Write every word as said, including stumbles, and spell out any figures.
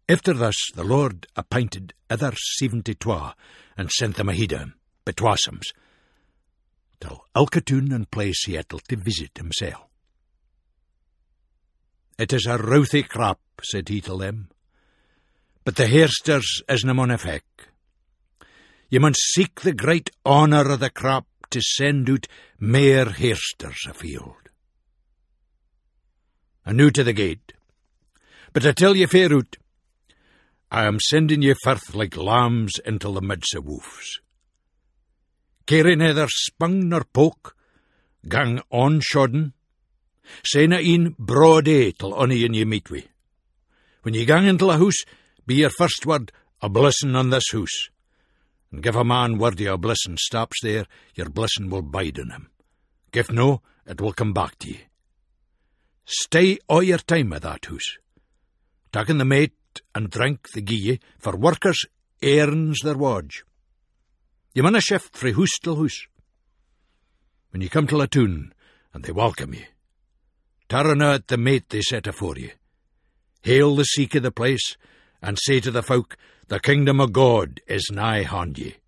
After this, the Lord appointed other seventy-twa, and sent them ahead of him, betwasems, till elke toon and place he had to visit himself. It is a routhy crop, said he to them, but the heersters is na mon effect. Ye mun seek the great honour of the crop to send out mair heersters afield. And now to the gate. But I tell ye fair out, I am sending ye forth like lambs into the midst of wolves. Care neither spung nor poke, gang on shodden, say na een broad day till ony in ye meet we. When ye gang into a house, be your first word, a blessing on this house. And give a man word your blessing stops there, your blessing will bide in him. Give no, it will come back to ye. Stay all your time at that house. Taking the mate and drink the gie ye, for workers earns their wage. Ye munna shift frae hoose till hoose. When ye come to a toon, and they welcome ye, turn out the mate they set afore ye. Hail the seek of the place, and say to the folk, the kingdom of God is nigh hand ye.